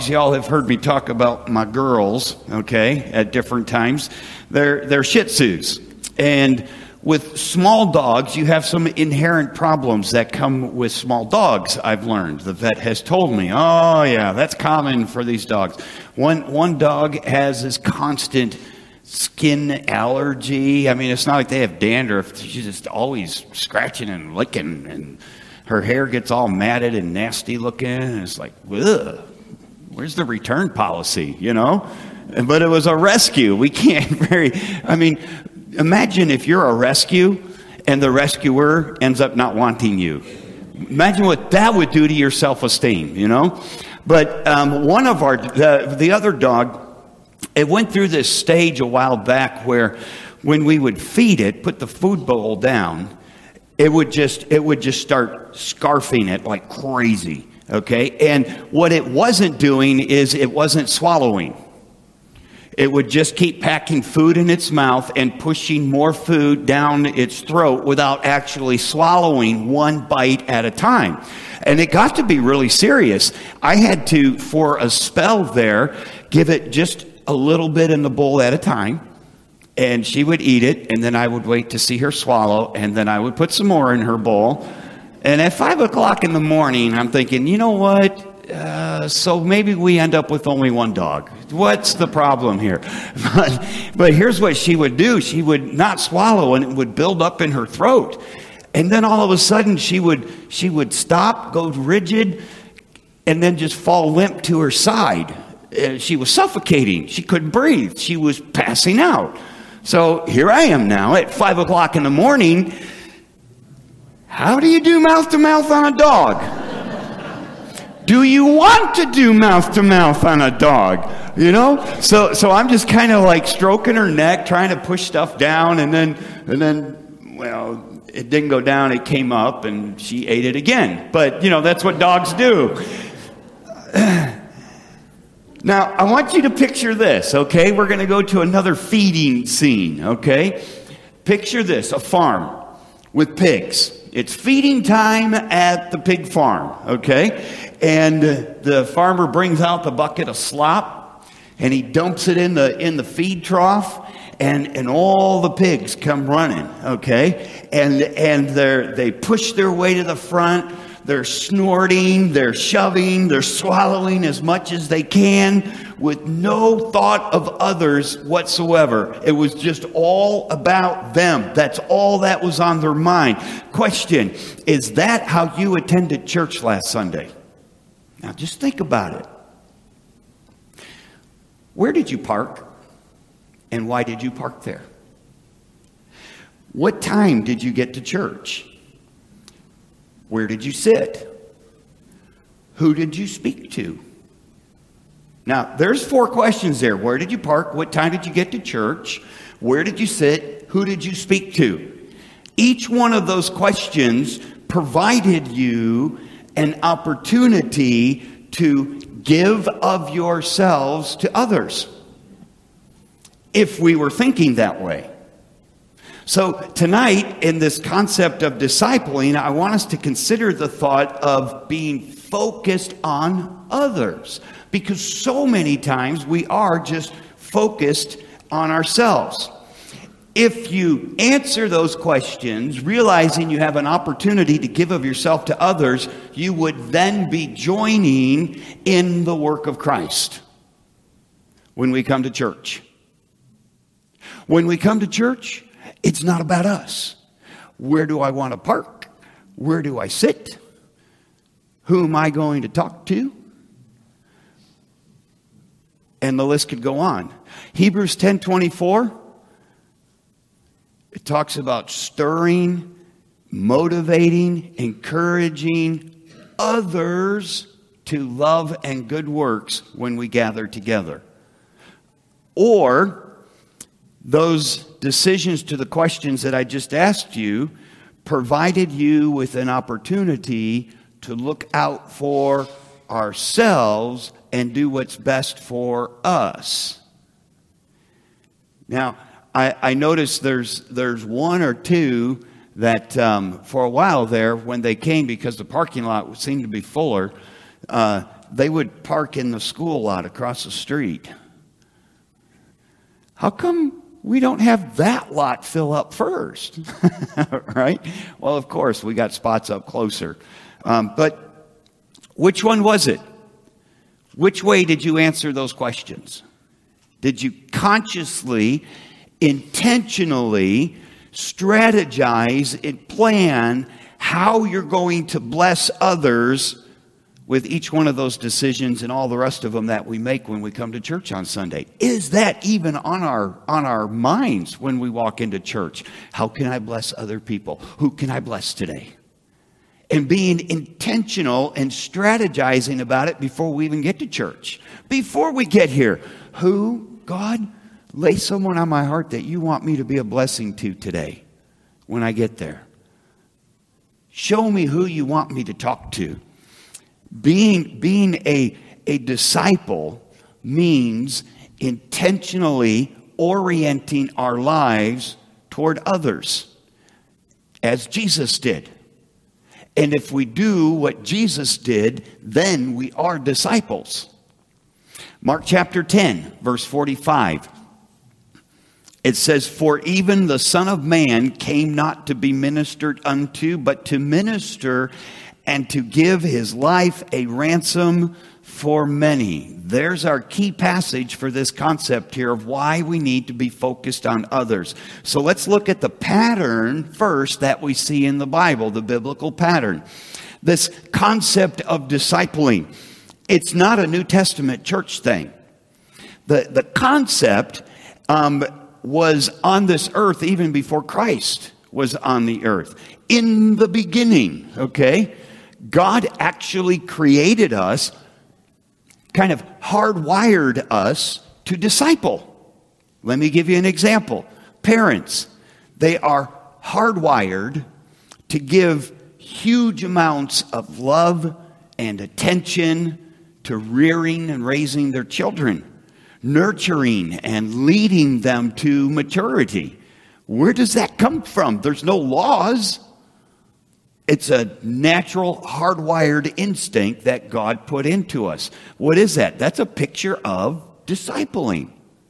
Y'all have heard me talk about my girls, okay, at different times. They're Shih Tzus. And with small dogs, you have some inherent problems that come with small dogs, I've learned. The vet has told me, oh yeah, that's common for these dogs. One dog has this constant skin allergy. I mean, it's not like they have dandruff. She's just always scratching and licking, and her hair gets all matted and nasty looking. And it's like, ugh. Where's the return policy, you know? But it was a rescue. We can't imagine if you're a rescue and the rescuer ends up not wanting you. Imagine what that would do to your self-esteem, you know? But one of the other dog, it went through this stage a while back where when we would feed it, put the food bowl down, it would just start scarfing it like crazy. Okay, and what it wasn't doing is it wasn't swallowing. It would just keep packing food in its mouth and pushing more food down its throat without actually swallowing one bite at a time. And it got to be really serious. I had to, for a spell there, give it just a little bit in the bowl at a time. And she would eat it, and then I would wait to see her swallow, and then I would put some more in her bowl. And at 5 o'clock in the morning, I'm thinking, you know what? So maybe we end up with only one dog. What's the problem here? But here's what she would do. She would not swallow, and it would build up in her throat. And then all of a sudden, she would stop, go rigid, and then just fall limp to her side. She was suffocating. She couldn't breathe. She was passing out. So here I am now at 5 o'clock in the morning. How do you do mouth-to-mouth on a dog? Do you want to do mouth-to-mouth on a dog? You know? So I'm just kind of like stroking her neck, trying to push stuff down, and then, well, it didn't go down, it came up, and she ate it again. But, you know, that's what dogs do. Now, I want you to picture this, okay? We're going to go to another feeding scene, okay? Picture this, a farm with pigs. It's feeding time at the pig farm, okay? And the farmer brings out the bucket of slop, and he dumps it in the feed trough, and all the pigs come running, okay? And they push their way to the front. They're snorting, they're shoving, they're swallowing as much as they can with no thought of others whatsoever. It was just all about them. That's all that was on their mind. Question, is that how you attended church last Sunday? Now just think about it. Where did you park? And why did you park there? What time did you get to church? Where did you sit? Who did you speak to? Now, there's 4 questions there. Where did you park? What time did you get to church? Where did you sit? Who did you speak to? Each one of those questions provided you an opportunity to give of yourselves to others, if we were thinking that way. So tonight, in this concept of discipling, I want us to consider the thought of being focused on others. Because so many times we are just focused on ourselves. If you answer those questions, realizing you have an opportunity to give of yourself to others, you would then be joining in the work of Christ when we come to church. When we come to church, it's not about us. Where do I want to park? Where do I sit? Who am I going to talk to? And the list could go on. Hebrews 10:24, it talks about stirring, motivating, encouraging others to love and good works when we gather together. Or those decisions to the questions that I just asked you provided you with an opportunity to look out for ourselves and do what's best for us. Now, I noticed there's one or two that for a while there, when they came, because the parking lot seemed to be fuller, they would park in the school lot across the street. How come we don't have that lot fill up first? Right? Well, of course, we got spots up closer. But which one was it? Which way did you answer those questions? Did you consciously, intentionally strategize and plan how you're going to bless others with each one of those decisions and all the rest of them that we make when we come to church on Sunday? Is that even on our minds when we walk into church? How can I bless other people? Who can I bless today? And being intentional and strategizing about it before we even get to church. Before we get here, God, lay someone on my heart that you want me to be a blessing to today when I get there. Show me who you want me to talk to. Being a disciple means intentionally orienting our lives toward others, as Jesus did. And if we do what Jesus did, then we are disciples. Mark chapter 10, verse 45. It says, "For even the Son of Man came not to be ministered unto, but to minister and to give his life a ransom for many." There's our key passage for this concept here of why we need to be focused on others. So let's look at the pattern first that we see in the Bible, the biblical pattern. This concept of discipling. It's not a New Testament church thing. The concept was on this earth even before Christ was on the earth. In the beginning, okay? God actually created us, kind of hardwired us to disciple. Let me give you an example. Parents, they are hardwired to give huge amounts of love and attention to rearing and raising their children, nurturing and leading them to maturity. Where does that come from? There's no laws. It's a natural, hardwired instinct that God put into us. What is that? That's a picture of discipling.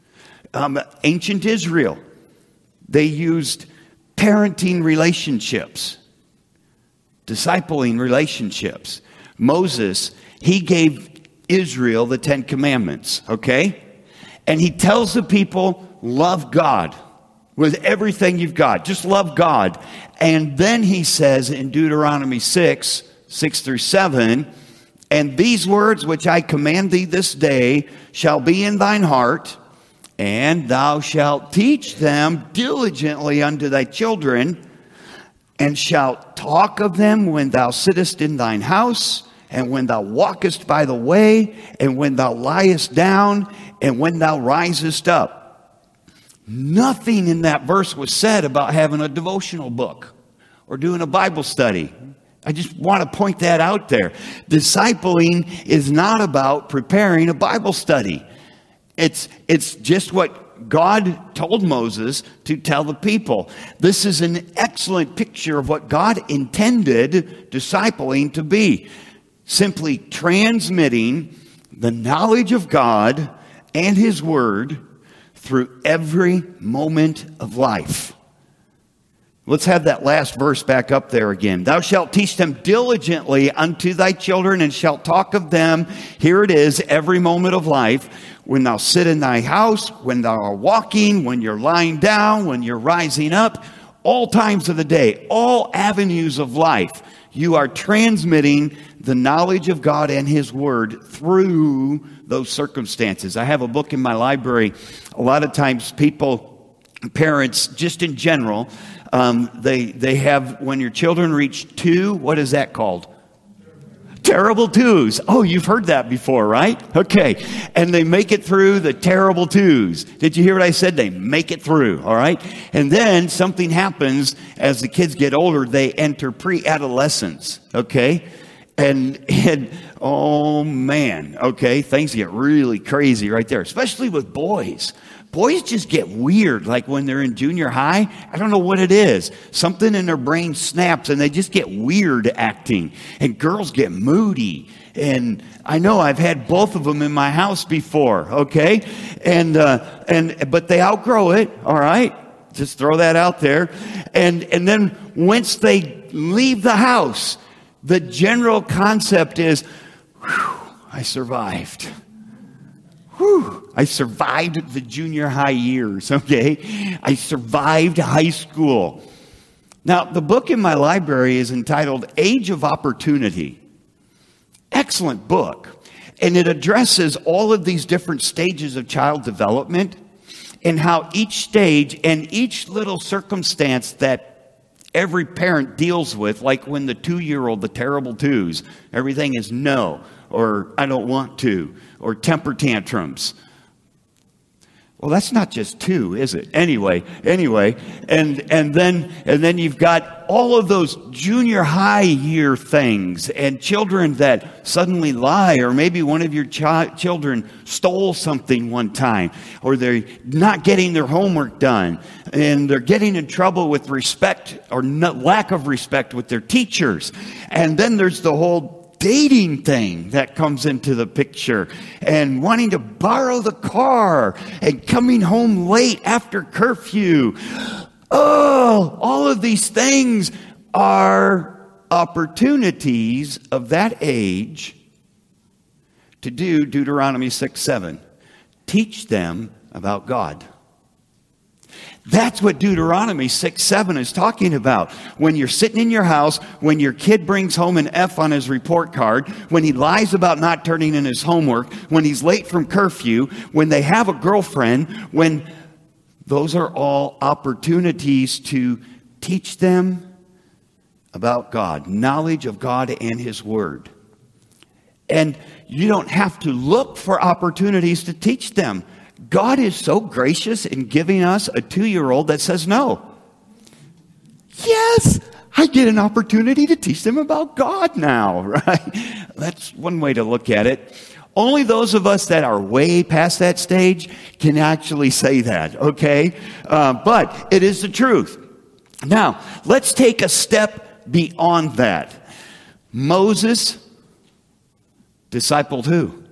Ancient Israel, they used parenting relationships, discipling relationships. Moses, he gave Israel the 10 Commandments, okay? And he tells the people, love God with everything you've got. Just love God. And then he says in Deuteronomy 6 through 7, "And these words which I command thee this day shall be in thine heart, and thou shalt teach them diligently unto thy children, and shalt talk of them when thou sittest in thine house, and when thou walkest by the way, and when thou liest down, and when thou risest up." Nothing in that verse was said about having a devotional book or doing a Bible study. I just want to point that out there. Discipling is not about preparing a Bible study. It's just what God told Moses to tell the people. This is an excellent picture of what God intended discipling to be. Simply transmitting the knowledge of God and His Word through every moment of life. Let's have that last verse back up there again. "Thou shalt teach them diligently unto thy children, and shalt talk of them," here it is, every moment of life, "when thou sit in thy house, when thou art walking, when you're lying down, when you're rising up," all times of the day, all avenues of life. You are transmitting the knowledge of God and His Word through those circumstances. I have a book in my library. A lot of times people, parents, just in general, they have, when your children reach 2, what is that called? Terrible twos. Oh, you've heard that before, right? Okay. And they make it through the terrible twos. Did you hear what I said? They make it through, all right? And then something happens as the kids get older. They enter pre-adolescence, okay? And Oh, man. Okay, things get really crazy right there, especially with boys. Boys just get weird, like when they're in junior high. I don't know what it is. Something in their brain snaps and they just get weird acting. And girls get moody. And I know I've had both of them in my house before, okay? But they outgrow it, all right? Just throw that out there. And then once they leave the house, the general concept is, whew, I survived. Whew, I survived the junior high years, okay? I survived high school. Now, the book in my library is entitled Age of Opportunity. Excellent book. And it addresses all of these different stages of child development and how each stage and each little circumstance that every parent deals with, like when the 2-year-old, the terrible twos, everything is no, or I don't want to, or temper tantrums. Well, that's not just 2, is it? Anyway, and then you've got all of those junior high year things and children that suddenly lie, or maybe one of your children stole something one time, or they're not getting their homework done, and they're getting in trouble with respect or lack of respect with their teachers. And then there's the whole dating thing that comes into the picture, and wanting to borrow the car and coming home late after curfew. Oh, all of these things are opportunities of that age to do Deuteronomy 6:7. Teach them about God. That's what Deuteronomy 6:7 is talking about. When you're sitting in your house, when your kid brings home an F on his report card, when he lies about not turning in his homework, when he's late from curfew, when they have a girlfriend, when those are all opportunities to teach them about God, knowledge of God and His Word. And you don't have to look for opportunities to teach them. God is so gracious in giving us a 2-year-old that says no. Yes, I get an opportunity to teach them about God now, right? That's one way to look at it. Only those of us that are way past that stage can actually say that, okay? But it is the truth. Now, let's take a step beyond that. Moses discipled who?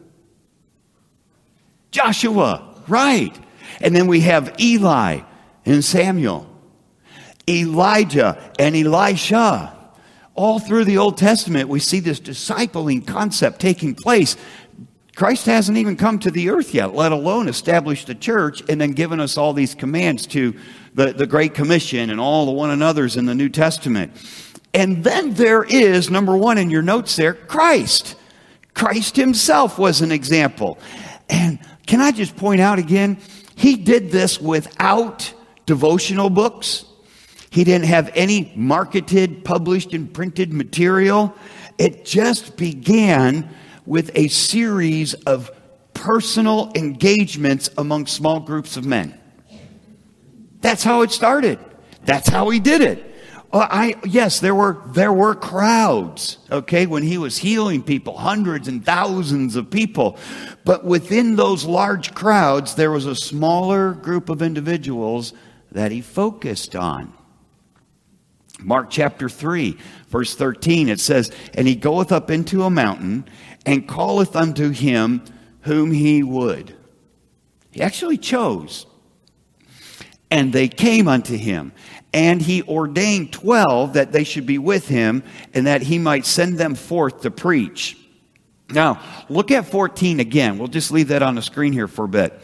Joshua. Right. And then we have Eli and Samuel, Elijah and Elisha. All through the Old Testament, we see this discipling concept taking place. Christ hasn't even come to the earth yet, let alone established the church and then given us all these commands to the Great Commission and all the one another's in the New Testament. And then there is, number 1 in your notes there, Christ. Christ himself was an example. And can I just point out again, he did this without devotional books. He didn't have any marketed, published, and printed material. It just began with a series of personal engagements among small groups of men. That's how it started. That's how he did it. Yes, there were crowds, okay, when he was healing people, hundreds and thousands of people. But within those large crowds, there was a smaller group of individuals that he focused on. Mark chapter 3, verse 13, it says, "And he goeth up into a mountain, and calleth unto him whom he would." He actually chose. "And they came unto him. And he ordained 12 that they should be with him, and that he might send them forth to preach." Now, look at 14 again. We'll just leave that on the screen here for a bit.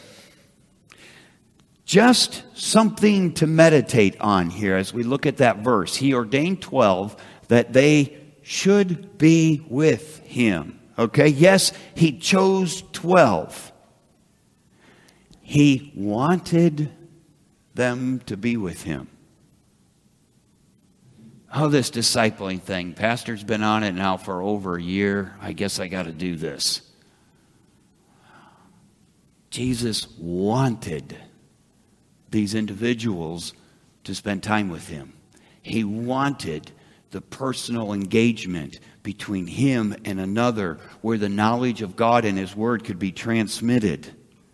Just something to meditate on here as we look at that verse. He ordained 12 that they should be with him. Okay, yes, he chose 12. He wanted them to be with him. Oh, this discipling thing. Pastor's been on it now for over a year. I guess I got to do this. Jesus wanted these individuals to spend time with him. He wanted the personal engagement, between him and another, where the knowledge of God and his word could be transmitted.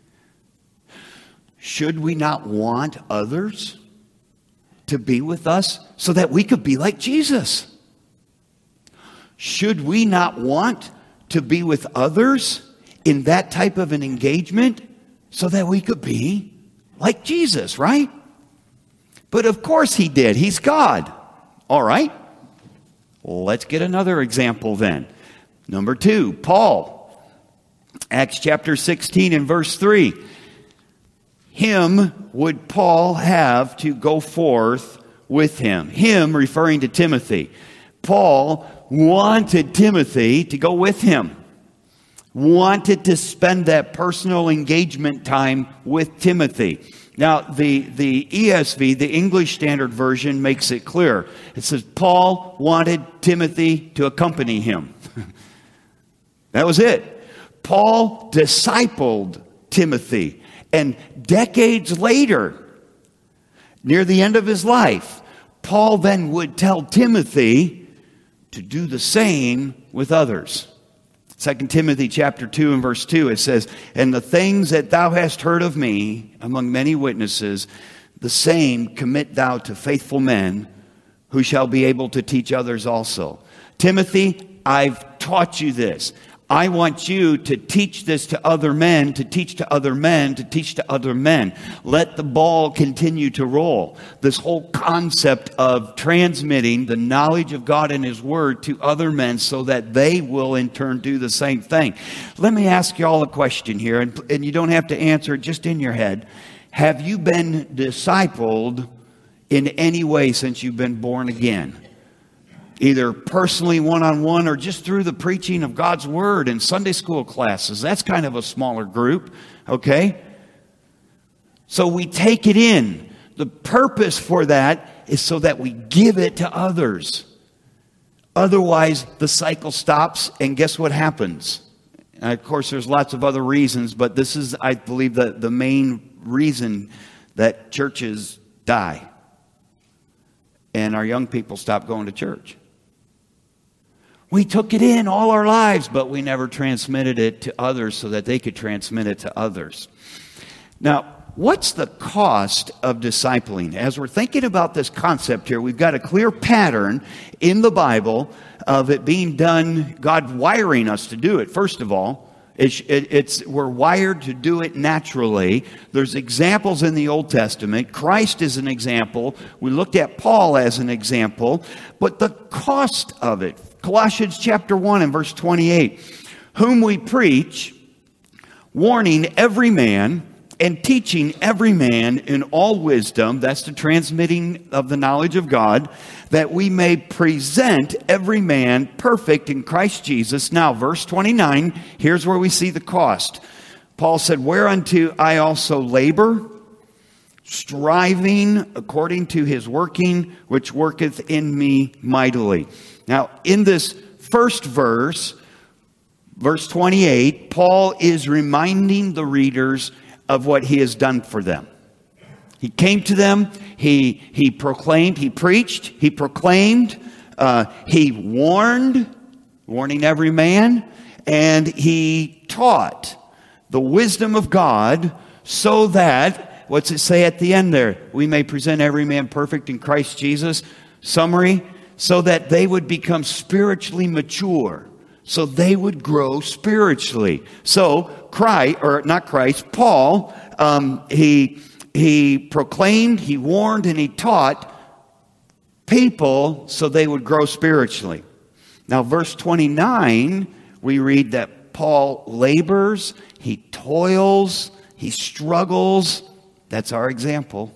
Should we not want others to be with us so that we could be like Jesus? Should we not want to be with others in that type of an engagement so that we could be like Jesus, right? But of course he did. He's God. All right. Well, let's get another example then. Number 2, Paul. Acts chapter 16 and verse 3. Him would Paul have to go forth with him. Him referring to Timothy. Paul wanted Timothy to go with him. Wanted to spend that personal engagement time with Timothy. Now, the ESV, the English Standard Version, makes it clear. It says, Paul wanted Timothy to accompany him. That was it. Paul discipled Timothy. And decades later, near the end of his life, Paul then would tell Timothy to do the same with others. 2 Timothy chapter 2 and verse 2, it says, and the things that thou hast heard of me among many witnesses, the same commit thou to faithful men who shall be able to teach others also. Timothy, I've taught you this. I want you to teach this to other men, to teach to other men, to teach to other men. Let the ball continue to roll. This whole concept of transmitting the knowledge of God and his word to other men so that they will in turn do the same thing. Let me ask you all a question here, and you don't have to answer it just in your head. Have you been discipled in any way since you've been born again? Either personally, one-on-one, or just through the preaching of God's word in Sunday school classes. That's kind of a smaller group, okay? So we take it in. The purpose for that is so that we give it to others. Otherwise, the cycle stops, and guess what happens? And of course, there's lots of other reasons, but this is, I believe, the main reason that churches die. And our young people stop going to church. We took it in all our lives, but we never transmitted it to others so that they could transmit it to others. Now, what's the cost of discipling? As we're thinking about this concept here, we've got a clear pattern in the Bible of it being done, God wiring us to do it. First of all, we're wired to do it naturally. There's examples in the Old Testament. Christ is an example. We looked at Paul as an example. But the cost of it, Colossians chapter 1 and verse 28, whom we preach, warning every man and teaching every man in all wisdom, that's the transmitting of the knowledge of God, that we may present every man perfect in Christ Jesus. Now, verse 29, here's where we see the cost. Paul said, whereunto I also labor, striving according to his working, which worketh in me mightily. Now, in this first verse, verse 28, Paul is reminding the readers of what he has done for them. He came to them, he proclaimed, he preached, he proclaimed, he warning every man, and he taught the wisdom of God so that, what's it say at the end there? We may present every man perfect in Christ Jesus. Summary, so that they would become spiritually mature. So they would grow spiritually. So Paul, he proclaimed, he warned, and he taught people so they would grow spiritually. Now, verse 29, we read that Paul labors, he toils, he struggles. That's our example.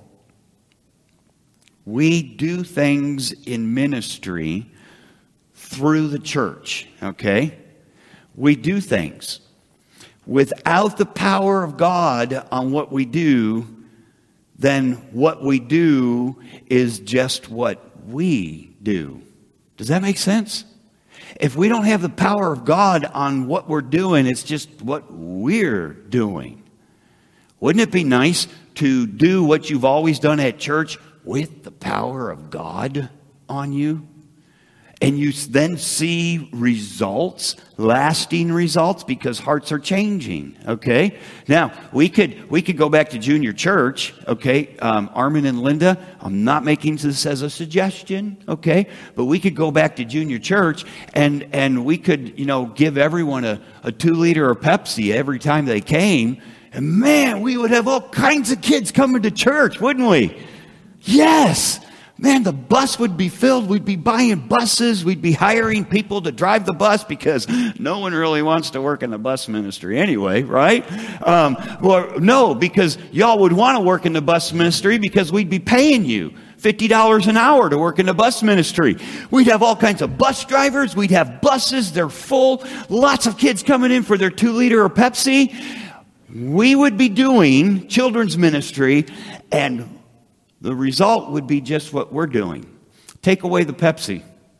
We do things in ministry through the church, okay? We do things. Without the power of God on what we do, then what we do is just what we do. Does that make sense? If we don't have the power of God on what we're doing, it's just what we're doing. Wouldn't it be nice to do what you've always done at church with the power of God on you? And you then see results, lasting results, because hearts are changing, okay? Now, we could go back to junior church, okay? Armin and Linda, I'm not making this as a suggestion, okay? But we could go back to junior church and we could, give everyone a 2-liter of Pepsi every time they came. And man, we would have all kinds of kids coming to church, wouldn't we? Yes! Man, the bus would be filled. We'd be buying buses. We'd be hiring people to drive the bus because no one really wants to work in the bus ministry anyway, right? No, because y'all would want to work in the bus ministry because we'd be paying you $50 an hour to work in the bus ministry. We'd have all kinds of bus drivers. We'd have buses. They're full. Lots of kids coming in for their 2-liter of Pepsi. We would be doing children's ministry, and the result would be just what we're doing. Take away the Pepsi.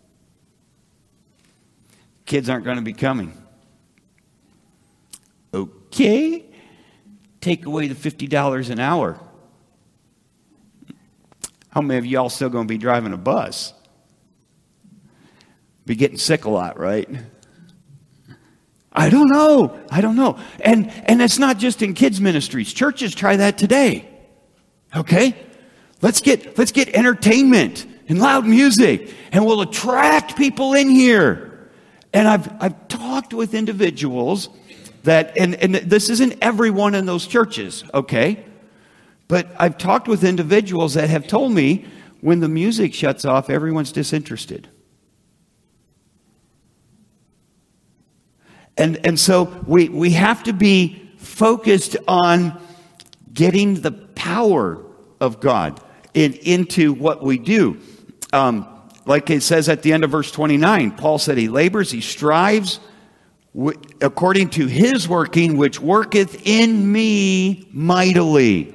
Kids aren't going to be coming. Okay. Take away the $50 an hour. How many of y'all still going to be driving a bus? Be getting sick a lot, right? I don't know. And it's not just in kids ministries. Churches try that today. Okay? Let's get entertainment and loud music, and we'll attract people in here. And I've talked with individuals that, and this isn't everyone in those churches, okay? But I've talked with individuals that have told me when the music shuts off, everyone's disinterested. And so we have to be focused on getting the power of God into what we do. Like it says at the end of verse 29, Paul said he labors, he strives according to his working, which worketh in me mightily.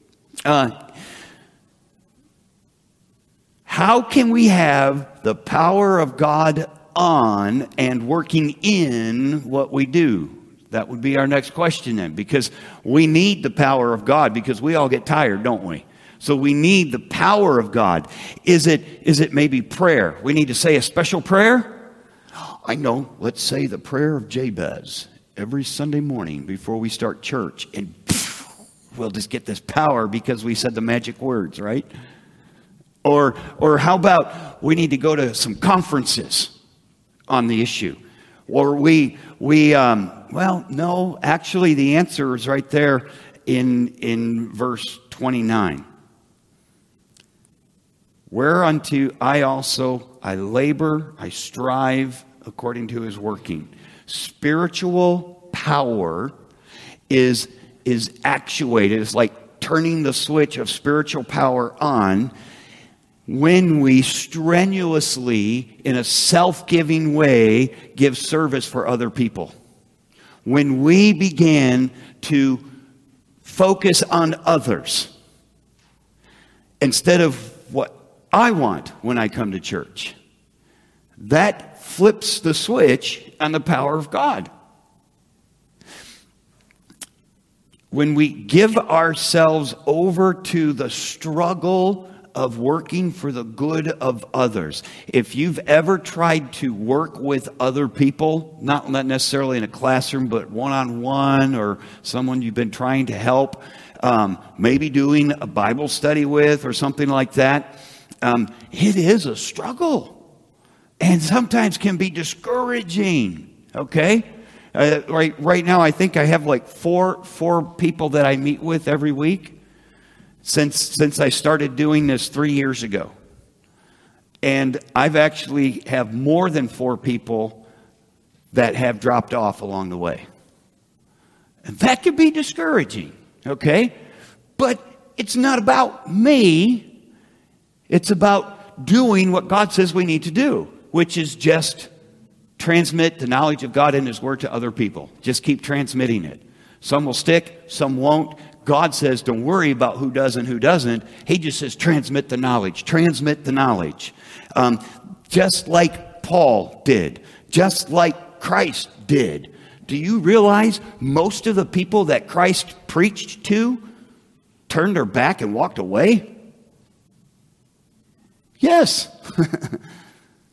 How can we have the power of God on and working in what we do? That would be our next question then, because we need the power of God, because we all get tired, don't we? So we need the power of God. Is it maybe prayer? We need to say a special prayer? I know. Let's say the prayer of Jabez every Sunday morning before we start church, and we'll just get this power because we said the magic words, right? Or how about we need to go to some conferences on the issue? Or well, no, actually the answer is right there in verse 29. Whereunto I labor, I strive according to his working. Spiritual power is actuated. It's like turning the switch of spiritual power on when we strenuously, in a self-giving way, give service for other people. When we begin to focus on others instead of what I want when I come to church. That flips the switch on the power of God. When we give ourselves over to the struggle of working for the good of others. If you've ever tried to work with other people, not necessarily in a classroom, but one-on-one, or someone you've been trying to help, maybe doing a Bible study with or something like that, it is a struggle and sometimes can be discouraging, okay? Right now, I think I have like four people that I meet with every week since I started doing this 3 years ago. And I've actually have more than 4 people that have dropped off along the way. And that can be discouraging, okay? But it's not about me. It's about doing what God says we need to do, which is just transmit the knowledge of God and his word to other people. Just keep transmitting it. Some will stick, some won't. God says, don't worry about who does and who doesn't. He just says, transmit the knowledge. Transmit the knowledge. Just like Paul did. Just like Christ did. Do you realize most of the people that Christ preached to turned their back and walked away? Yes.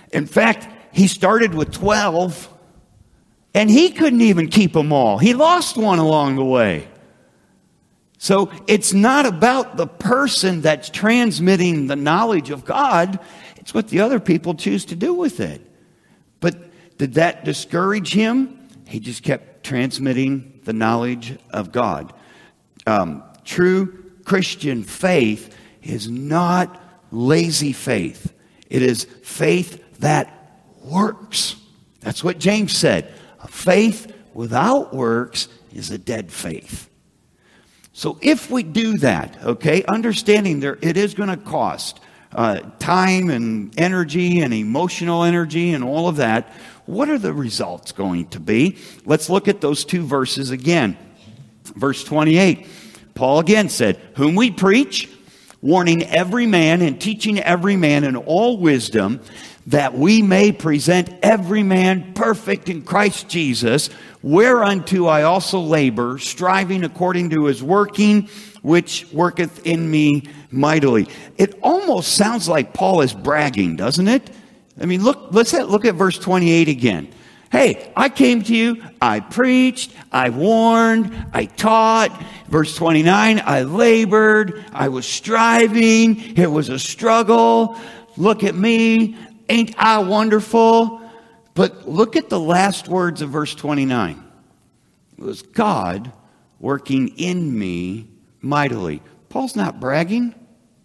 In fact, he started with 12, and he couldn't even keep them all. He lost one along the way. So it's not about the person that's transmitting the knowledge of God. It's what the other people choose to do with it. But did that discourage him? He just kept transmitting the knowledge of God. True Christian faith is not lazy faith. It is faith that works. That's what James said. A faith without works is a dead faith. So if we do that, okay, understanding it is going to cost time and energy and emotional energy and all of that, what are the results going to be? Let's look at those two verses again. Verse 28, Paul again said, whom we preach, warning every man and teaching every man in all wisdom, that we may present every man perfect in Christ Jesus, whereunto I also labor, striving according to his working, which worketh in me mightily. It almost sounds like Paul is bragging, doesn't it? I mean, look at verse 28 again. Hey, I came to you, I preached, I warned, I taught. Verse 29, I labored, I was striving, it was a struggle. Look at me, ain't I wonderful? But look at the last words of verse 29. It was God working in me mightily. Paul's not bragging.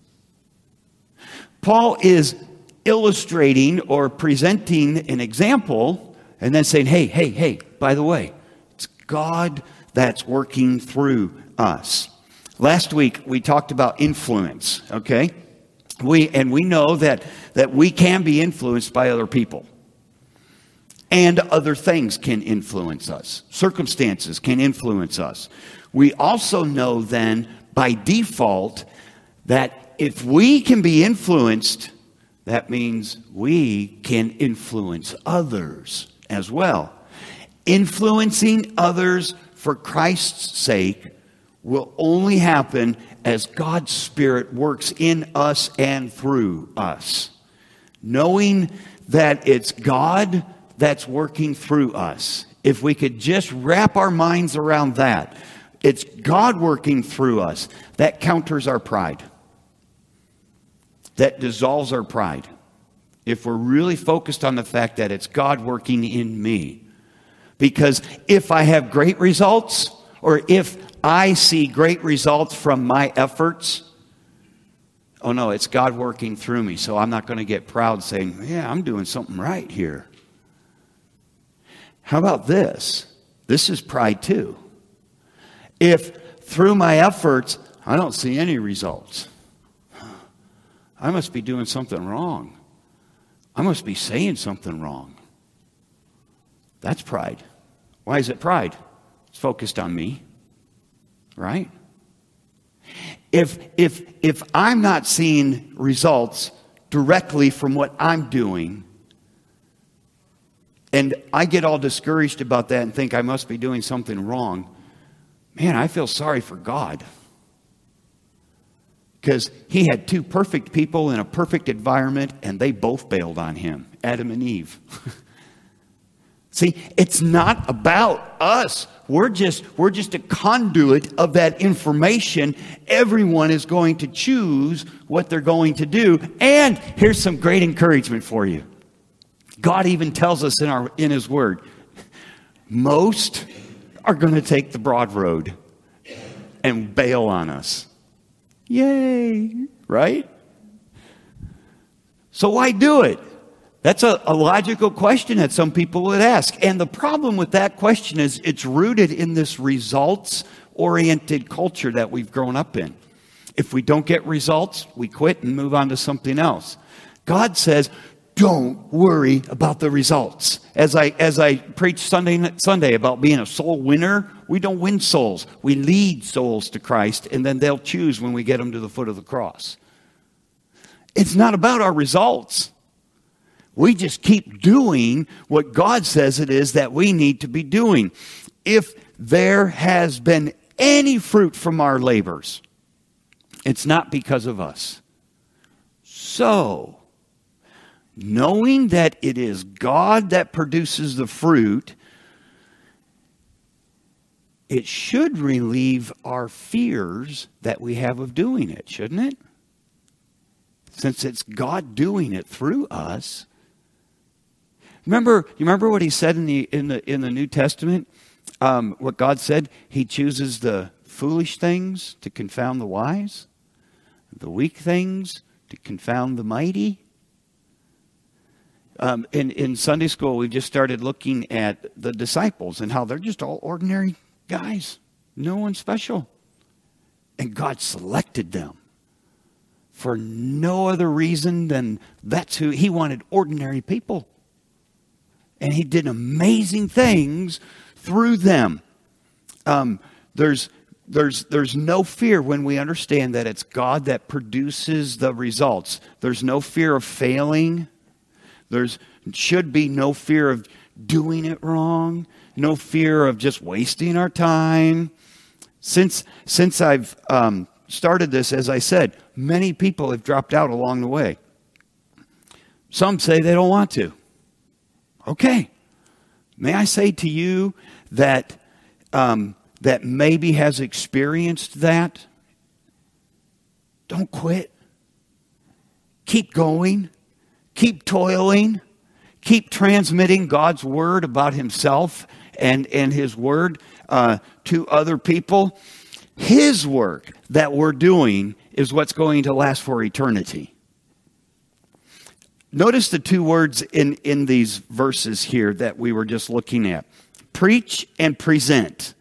Paul is illustrating or presenting an example and then saying, hey, by the way, it's God that's working through us. Last week, we talked about influence, okay? We know that we can be influenced by other people. And other things can influence us. Circumstances can influence us. We also know then, by default, that if we can be influenced, that means we can influence others as well. Influencing others for Christ's sake will only happen as God's Spirit works in us and through us. Knowing that it's God that's working through us. If we could just wrap our minds around that, it's God working through us. That counters our pride. That dissolves our pride. If we're really focused on the fact that it's God working in me. Because if I have great results, or if I see great results from my efforts, oh no, it's God working through me. So I'm not going to get proud saying, yeah, I'm doing something right here. How about this? This is pride too. If through my efforts, I don't see any results, I must be doing something wrong. I must be saying something wrong. That's pride. Why is it pride? It's focused on me, right? If I'm not seeing results directly from what I'm doing, and I get all discouraged about that and think I must be doing something wrong, man, I feel sorry for God. Because he had two perfect people in a perfect environment, and they both bailed on him, Adam and Eve. See, it's not about us. We're just a conduit of that information. Everyone is going to choose what they're going to do. And here's some great encouragement for you. God even tells us in his word, most are going to take the broad road and bail on us. Yay, right? So why do it? That's a logical question that some people would ask. And the problem with that question is it's rooted in this results-oriented culture that we've grown up in. If we don't get results, we quit and move on to something else. God says, don't worry about the results. As I preached Sunday about being a soul winner, we don't win souls. We lead souls to Christ, and then they'll choose when we get them to the foot of the cross. It's not about our results. We just keep doing what God says it is that we need to be doing. If there has been any fruit from our labors, it's not because of us. So, knowing that it is God that produces the fruit, it should relieve our fears that we have of doing it, shouldn't it? Since it's God doing it through us. You remember what he said in the New Testament? What God said, he chooses the foolish things to confound the wise, the weak things to confound the mighty. In Sunday school, we just started looking at the disciples and how they're just all ordinary guys. No one special. And God selected them for no other reason than that's who he wanted, ordinary people. And he did amazing things through them. There's no fear when we understand that it's God that produces the results. There's no fear of failing. There should be no fear of doing it wrong. No fear of just wasting our time. Since I've started this, as I said, many people have dropped out along the way. Some say they don't want to. Okay. May I say to you that that maybe has experienced that? Don't quit. Keep going. Keep toiling. Keep transmitting God's word about himself and his word to other people. His work that we're doing is what's going to last for eternity. Notice the two words in these verses here that we were just looking at. Preach and present.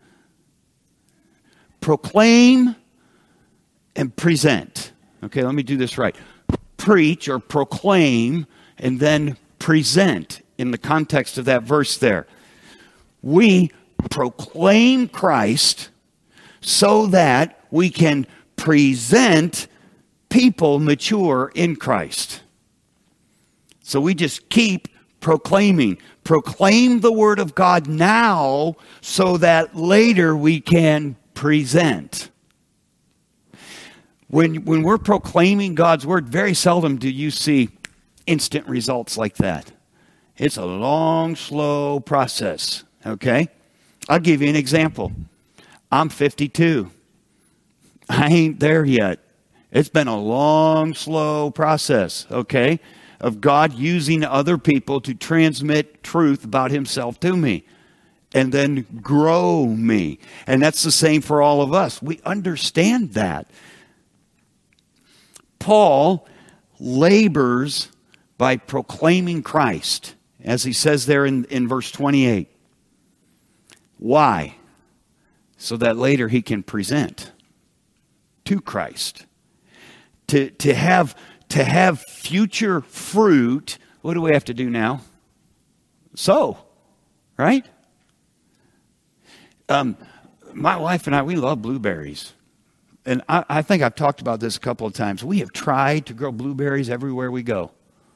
Proclaim and present. Okay, let me do this right. Preach or proclaim and then present in the context of that verse there. We proclaim Christ so that we can present people mature in Christ. So we just keep proclaiming. Proclaim the word of God now so that later we can present. When we're proclaiming God's word, very seldom do you see instant results like that. It's a long, slow process, okay? I'll give you an example. I'm 52. I ain't there yet. It's been a long, slow process, okay, of God using other people to transmit truth about himself to me and then grow me. And that's the same for all of us. We understand that. Paul labors by proclaiming Christ, as he says there in verse 28. Why? So that later he can present to Christ. To have future fruit, what do we have to do now? Sow, right? My wife and I, we love blueberries. And I think I've talked about this a couple of times. We have tried to grow blueberries everywhere we go.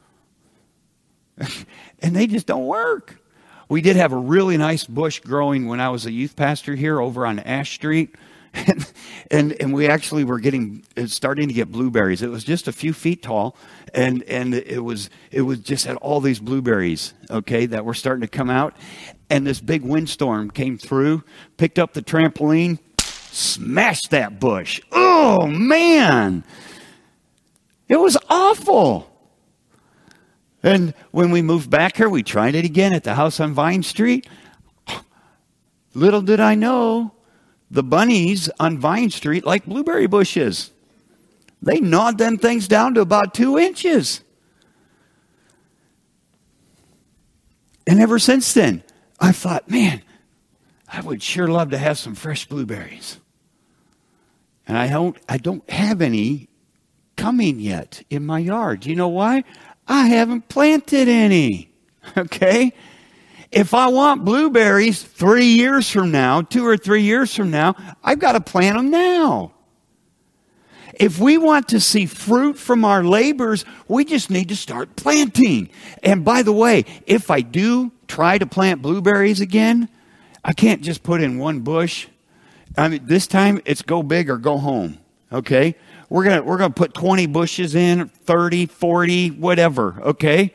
And they just don't work. We did have a really nice bush growing when I was a youth pastor here over on Ash Street. And we actually were starting to get blueberries. It was just a few feet tall, and it was just had all these blueberries, okay, that were starting to come out. And this big windstorm came through, picked up the trampoline, smashed that bush. Oh man, it was awful. And when we moved back here, we tried it again at the house on Vine Street. Little did I know, the bunnies on Vine Street like blueberry bushes. They gnawed them things down to about 2 inches. And ever since then, I thought, man, I would sure love to have some fresh blueberries. And I don't have any coming yet in my yard. You know why? I haven't planted any. Okay? If I want blueberries 3 years from now, 2 or 3 years from now, I've got to plant them now. If we want to see fruit from our labors, we just need to start planting. And by the way, if I do try to plant blueberries again, I can't just put in one bush. I mean, this time it's go big or go home. Okay? We're gonna put 20 bushes in, 30, 40, whatever. Okay?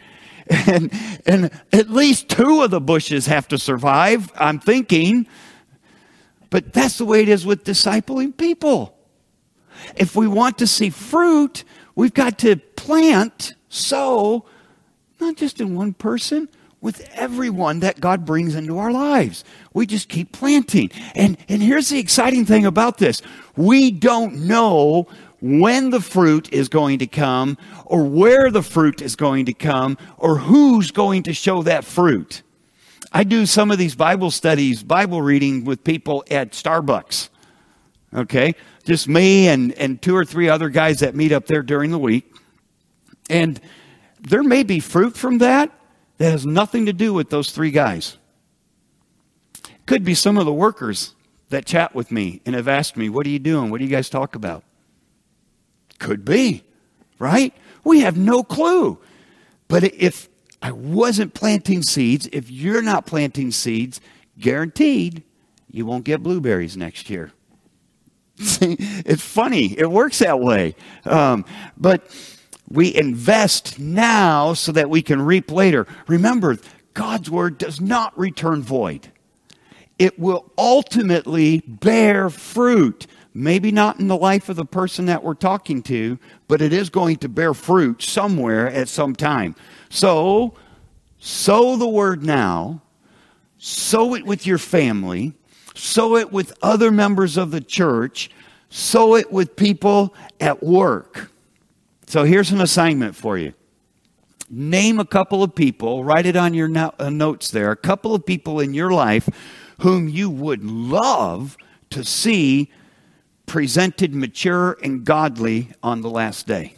and at least 2 of the bushes have to survive, I'm thinking. But that's the way it is with discipling people. If we want to see fruit, we've got to plant, sow, not just in one person, with everyone that God brings into our lives. We just keep planting. And here's the exciting thing about this. We don't know when the fruit is going to come, or where the fruit is going to come, or who's going to show that fruit. I do some of these Bible studies, Bible reading with people at Starbucks. Okay? Just me and 2 or 3 other guys that meet up there during the week. And there may be fruit from that has nothing to do with those 3 guys. Could be some of the workers that chat with me and have asked me, what are you doing? What do you guys talk about? Could be, right? We have no clue. But if I wasn't planting seeds, if you're not planting seeds, guaranteed you won't get blueberries next year. See, it's funny. It works that way. But we invest now so that we can reap later. Remember, God's word does not return void. It will ultimately bear fruit. Maybe not in the life of the person that we're talking to, but it is going to bear fruit somewhere at some time. So, sow the word now. Sow it with your family. Sow it with other members of the church. Sow it with people at work. So here's an assignment for you. Name a couple of people, write it on your notes there, a couple of people in your life whom you would love to see presented mature and godly on the last day.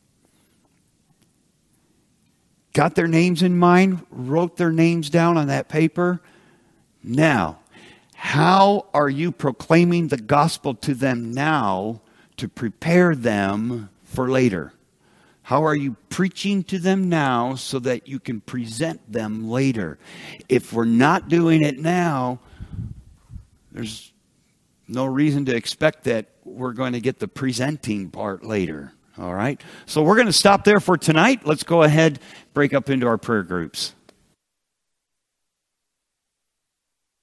Got their names in mind? Wrote their names down on that paper? Now, how are you proclaiming the gospel to them now to prepare them for later? How are you preaching to them now so that you can present them later? If we're not doing it now, there's no reason to expect that we're going to get the presenting part later. All right? So we're going to stop there for tonight. Let's go ahead, break up into our prayer groups.